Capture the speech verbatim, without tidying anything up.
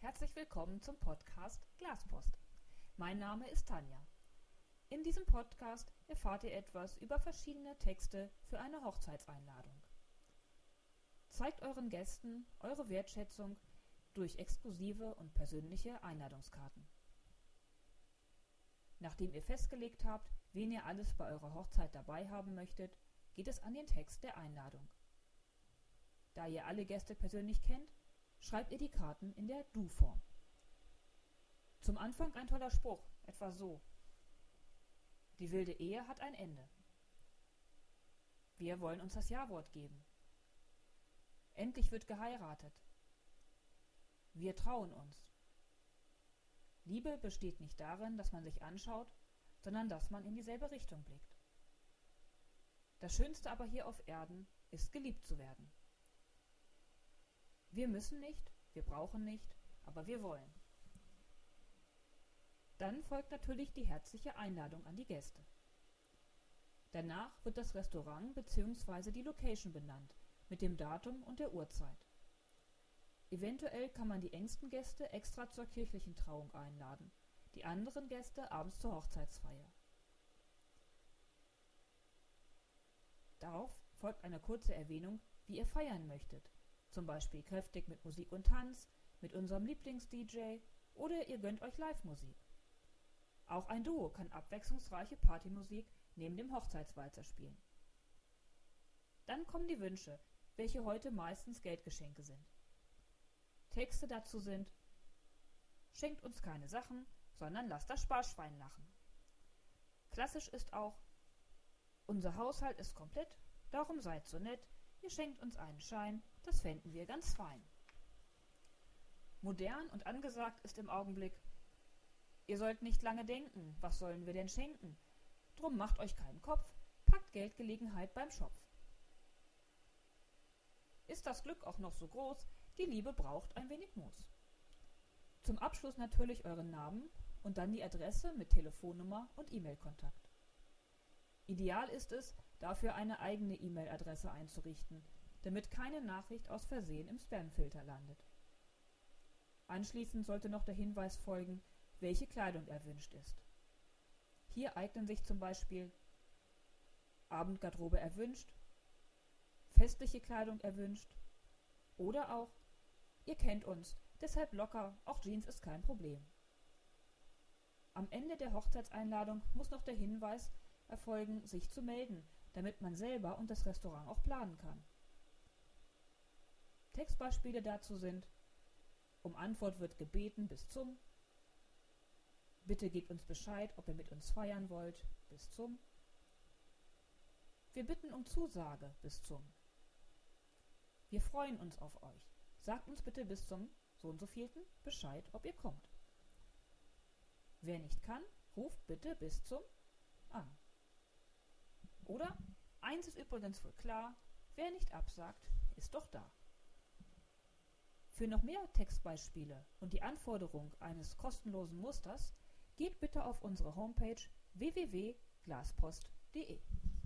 Herzlich willkommen zum Podcast Glaspost. Mein Name ist Tanja. In diesem Podcast erfahrt ihr etwas über verschiedene Texte für eine Hochzeitseinladung. Zeigt euren Gästen eure Wertschätzung durch exklusive und persönliche Einladungskarten. Nachdem ihr festgelegt habt, wen ihr alles bei eurer Hochzeit dabei haben möchtet, geht es an den Text der Einladung. Da ihr alle Gäste persönlich kennt, schreibt ihr die Karten in der Du-Form. Zum Anfang ein toller Spruch, etwa so: Die wilde Ehe hat ein Ende. Wir wollen uns das Ja-Wort geben. Endlich wird geheiratet. Wir trauen uns. Liebe besteht nicht darin, dass man sich anschaut, sondern dass man in dieselbe Richtung blickt. Das Schönste aber hier auf Erden ist, geliebt zu werden. Wir müssen nicht, wir brauchen nicht, aber wir wollen. Dann folgt natürlich die herzliche Einladung an die Gäste. Danach wird das Restaurant bzw. die Location benannt, mit dem Datum und der Uhrzeit. Eventuell kann man die engsten Gäste extra zur kirchlichen Trauung einladen, die anderen Gäste abends zur Hochzeitsfeier. Darauf folgt eine kurze Erwähnung, wie ihr feiern möchtet. Zum Beispiel kräftig mit Musik und Tanz, mit unserem Lieblings-D J oder ihr gönnt euch Live-Musik. Auch ein Duo kann abwechslungsreiche Partymusik neben dem Hochzeitswalzer spielen. Dann kommen die Wünsche, welche heute meistens Geldgeschenke sind. Texte dazu sind: Schenkt uns keine Sachen, sondern lasst das Sparschwein lachen. Klassisch ist auch: Unser Haushalt ist komplett, darum seid so nett, ihr schenkt uns einen Schein, das fänden wir ganz fein. Modern und angesagt ist im Augenblick: Ihr sollt nicht lange denken, was sollen wir denn schenken? Drum macht euch keinen Kopf, packt Geldgelegenheit beim Schopf. Ist das Glück auch noch so groß, die Liebe braucht ein wenig Moos. Zum Abschluss natürlich euren Namen und dann die Adresse mit Telefonnummer und E-Mail-Kontakt. Ideal ist es, dafür eine eigene E-Mail-Adresse einzurichten, damit keine Nachricht aus Versehen im Spamfilter landet. Anschließend sollte noch der Hinweis folgen, welche Kleidung erwünscht ist. Hier eignen sich zum Beispiel Abendgarderobe erwünscht, festliche Kleidung erwünscht oder auch: Ihr kennt uns, deshalb locker, auch Jeans ist kein Problem. Am Ende der Hochzeitseinladung muss noch der Hinweis erfolgen, sich zu melden, damit man selber und das Restaurant auch planen kann. Textbeispiele dazu sind: Um Antwort wird gebeten bis zum, Bitte gebt uns Bescheid, ob ihr mit uns feiern wollt, bis zum, Wir bitten um Zusage, bis zum, Wir freuen uns auf euch, sagt uns bitte bis zum so und so vielten Bescheid, ob ihr kommt. Wer nicht kann, ruft bitte bis zum an. Oder: Eins ist übrigens wohl klar, wer nicht absagt, ist doch da. Für noch mehr Textbeispiele und die Anforderung eines kostenlosen Musters geht bitte auf unsere Homepage w w w punkt glaspost punkt de.